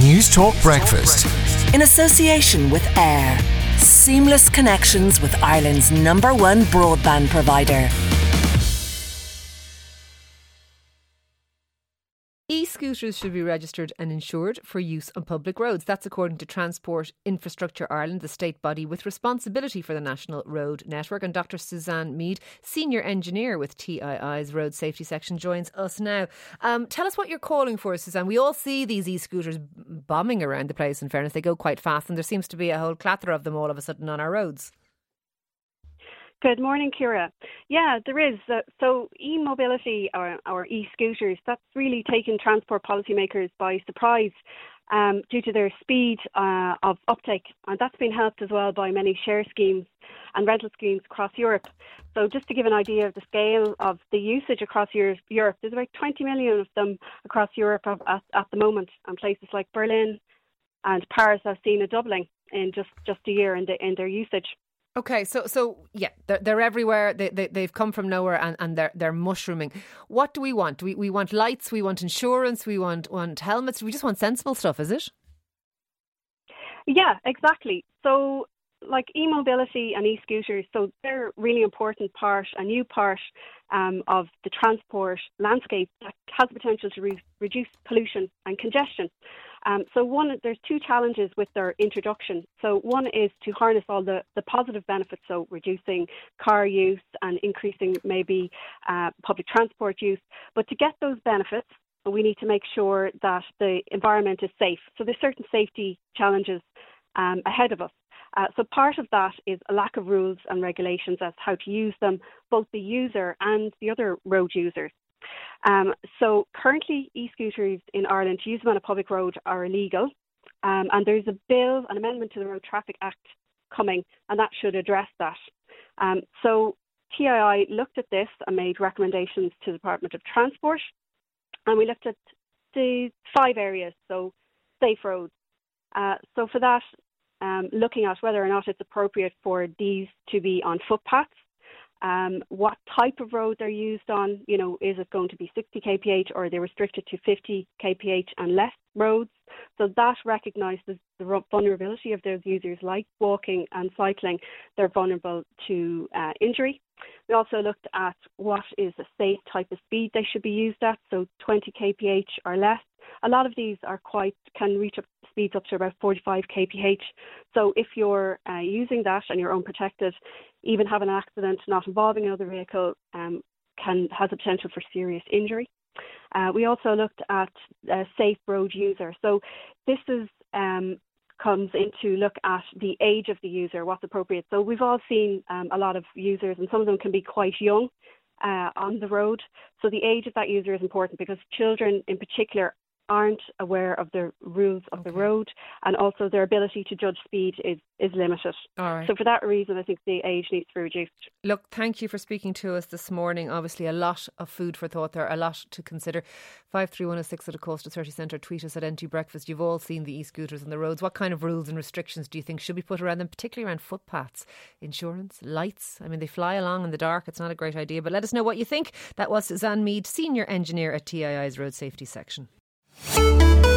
News Talk Breakfast. In association with AIR. Seamless connections with Ireland's #1 broadband provider. E-scooters should be registered and insured for use on public roads. That's according to Transport Infrastructure Ireland, the state body with responsibility for the National Road Network. And Dr. Suzanne Mead, Senior Engineer with TII's Road Safety Section, joins us now. Tell us what you're calling for, Suzanne. We all see these e-scooters bombing around the place, in fairness. They go quite plethora and there seems to be a whole clatter of them all of a sudden on our roads. Good morning, Ciara. Yeah, there is. So e-mobility or e-scooters, that's really taken transport policymakers by surprise due to their speed of uptake. And that's been helped as well by many share schemes and rental schemes across Europe. So just to give an idea of the scale of the usage across Europe, there's about 20 million of them across Europe at the moment. And places like Berlin and Paris have seen a doubling in just a year in their usage. Okay, so yeah, they're everywhere. They've come from nowhere and they're mushrooming. What do we want? We want lights, we want insurance, we want helmets. We just want sensible stuff, is it? Yeah, exactly. So like e-mobility and e-scooters, so they're a really important part, a new part of the transport landscape that has the potential to reduce pollution and congestion. There's two challenges with their introduction. So one is to harness all the positive benefits, so reducing car use and increasing maybe public transport use. But to get those benefits, we need to make sure that the environment is safe. So there's certain safety challenges ahead of us. So part of that is a lack of rules and regulations as how to use them, both the user and the other road users. So currently e-scooters in Ireland to use them on a public road are illegal. And there's a bill, an amendment to the Road Traffic Act coming, and that should address that. So TII looked at this and made recommendations to the Department of Transport. And we looked at the 5 areas, so safe roads. So for that, looking at whether or not it's appropriate for these to be on footpaths, what type of road they're used on, is it going to be 60 kph or are they restricted to 50 kph and less roads? So that recognises the vulnerability of those users, like walking and cycling. They're vulnerable to injury. We also looked at what is a safe type of speed they should be used at, so 20 kph or less. A lot of these can reach up speeds up to about 45 kph. So if you're using that and you're unprotected, even having an accident not involving another vehicle has a potential for serious injury. We also looked at a safe road user. So this comes into look at the age of the user, what's appropriate. So we've all seen a lot of users, and some of them can be quite young on the road. So the age of that user is important because children in particular aren't aware of the rules of the road, and also their ability to judge speed is limited. All right. So for that reason, I think the age needs to be reduced. Look, thank you for speaking to us this morning. Obviously a lot of food for thought there, a lot to consider. 53106 at a Coast to 30 Centre. Tweet us at NT Breakfast. You've all seen the e-scooters on the roads. What kind of rules and restrictions do you think should be put around them, particularly around footpaths? Insurance, lights, I mean they fly along in the dark. It's not a great idea, but let us know what you think. That was Suzanne Mead, Senior Engineer at TII's Road Safety Section.